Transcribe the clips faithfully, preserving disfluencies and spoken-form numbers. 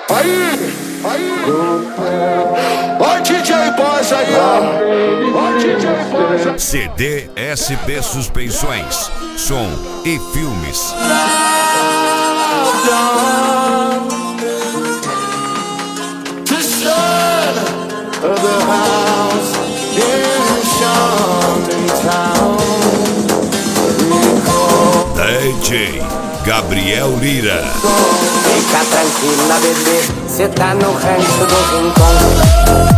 Aí, aí, ó D J Boss aí, ó, ó D J Boss. C D S P Suspensões, som e filmes. D J Gabriel Lira. Fica tranquila, bebê, cê tá no rancho do Rincon.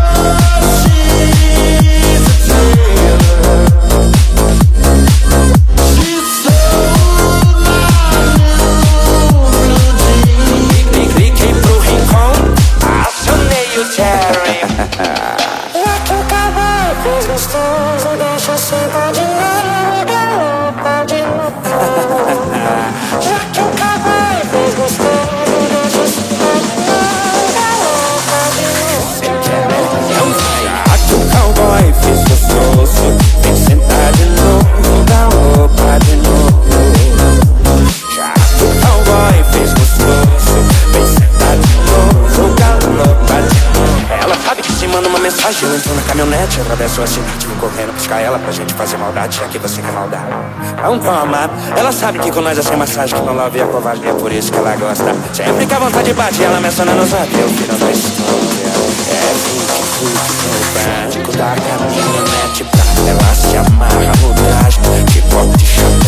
Cliquei pro Rincon, acionei o Cherry. Já que o cavalo fez gostoso, deixa sentar de novo, pode novo. Já que o cavalo fez gostoso, deixa sentar de novo, pode novo. Já que o cowboy fez gostoso, vem sentar de novo, dá opa de novo. Já que o cowboy fez gostoso, vem sentar de novo, galopa de novo. Ela sabe que se manda uma mensagem, eu entro na caminhonete, atravesso a cidade, vou correndo buscar ela pra gente fazer maldade, já que você quer maldade. Então toma, ela sabe que com nós é sem massagem, que não love a covardia, por isso que ela gosta. Sempre que a vontade bate, ela menciona no zap, eu viro da história. É vinte, vinte, no banco da caminhonete, pra ela se amarra no traje, de copo de chapéu.